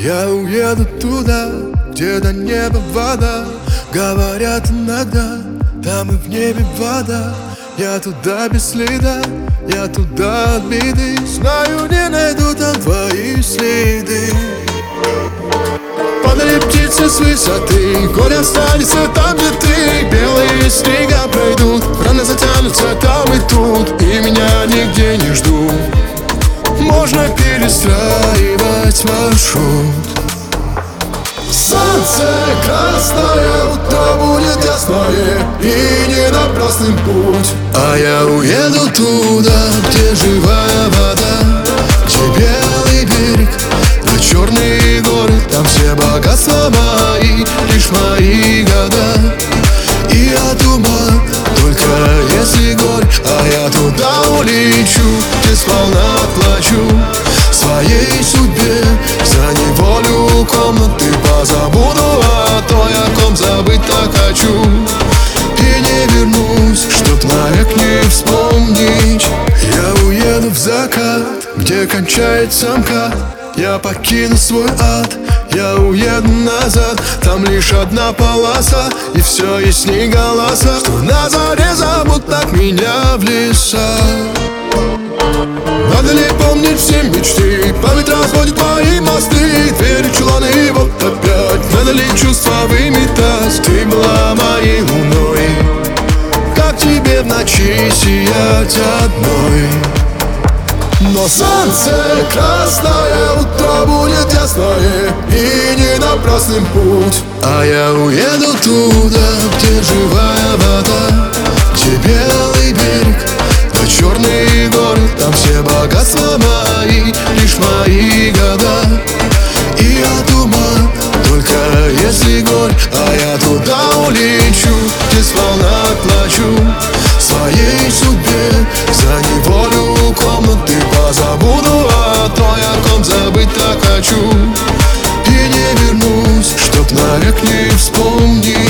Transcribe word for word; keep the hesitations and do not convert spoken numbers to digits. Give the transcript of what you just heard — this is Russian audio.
Я уеду туда, где до неба вода. Говорят иногда, там и в небе вода. Я туда без следа, я туда от беды. Знаю, не найду там твои следы. Падали птицы с высоты, горе останется там, где ты. Белые снега пройдут, раны затянутся там и тут, и меня нигде не ждут. Можно перестраивать маршрут. Солнце красное, утро будет ясное, и не напрасный путь. А я уеду туда, где живая вода, где белый берег, да черные горы. Там все богатства мои, лишь мои года. И от ума только если горь. А я туда улечу, где сполна плачу своей судьбе. За неволю комнаты позабуду о той, о ком забыть так хочу. И не вернусь, чтоб навек не вспомнить. Я уеду в закат, где кончается МКАД. Я покину свой ад, я уеду назад. Там лишь одна полоса, и все ясней голоса, что на заре зовут так меня в леса. Надо ли помнить все мечты? Память разводит мои мосты, двери, чуланы, и вот опять. Надо ли чувства выметать? Ты была моей луной, как тебе в ночи сиять одной. Но солнце красное, утро будет ясное, и не напрасным путь. А я уеду туда, где живая вода, где белый берег, да черные горы. Там все богатства мои, лишь мои года. И от ума только если горь. А я туда улечу, где сполна плачу своей судьбе. За неволю комнаты позабуду о той, о ком забыть так хочу. И не вернусь, чтоб навек не вспомнить.